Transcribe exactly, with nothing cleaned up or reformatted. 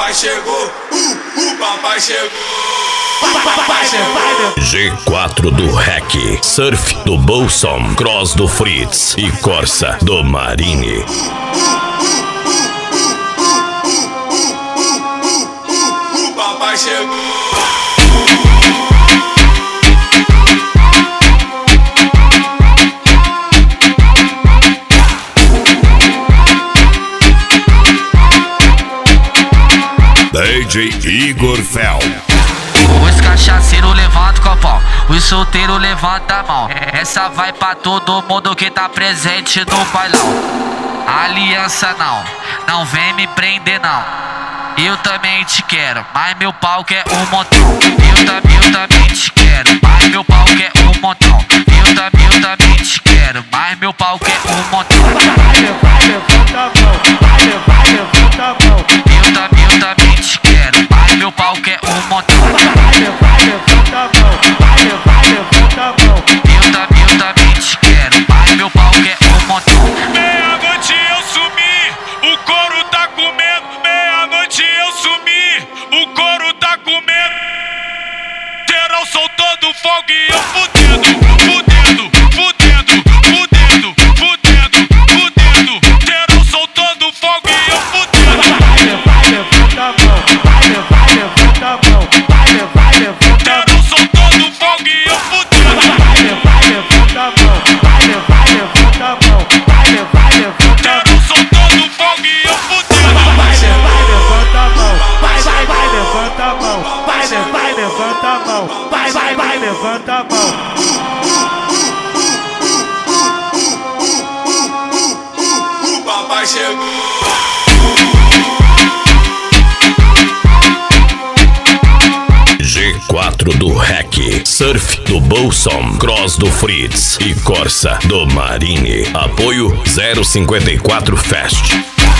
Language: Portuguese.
papai chegou, uh, o papai chegou. Papai chegou. G quatro do Rec, Surf do Bolson, Cross do Fritz e Corsa do Marine. O papai chegou. D J Igor Fel. Os cachaceiros levantam o copão, os solteiros levantam a mão. Essa vai pra todo mundo que tá presente no bailão. Aliança não, não vem me prender não. Eu também te quero, mas meu pau quer um montão. Eu, tam, eu também te quero, mas meu pau quer um montão. Eu, tam, eu também te quero, mas meu pau quer um montão. Vai, vai, levanta a mão, vai, vai, levanta a mão. Eu, tam, eu também te quero, mas meu pau quer um montão. Vai, vai, levanta a mão, vai, vai, levanta a mão. Eu, tam, eu também te quero, mas meu pau quer um montão. Meia-noite eu sumi, o couro tá comendo. Meia-noite eu sumi, o couro tá comendo. Geral soltando fogo e eu fudendo, fudendo, fudendo, fudendo, fudendo, fudendo. Geral soltando fogo e eu fudendo. Vai, vai, levanta a mão, vai, vai, levanta a mão. Vai, vai, levanta a mão. Geral soltando fogo e eu fudendo. Vai, vai, levanta a mão, vai, vai, levanta a mão. Vai, vai, levanta a mão. Geral soltando fogo e eu fudendo. Vai, vai, levanta a mão, vai, vai, vai, levanta a mão. Vai, vai, levanta a mão, vai, vai, vai, levanta a mão. O papai chegou. G quatro do Rec, Surf do Bolson, Cross do Fritz e Corsa do Marine. Apoio zero cinquenta e quatro Fest.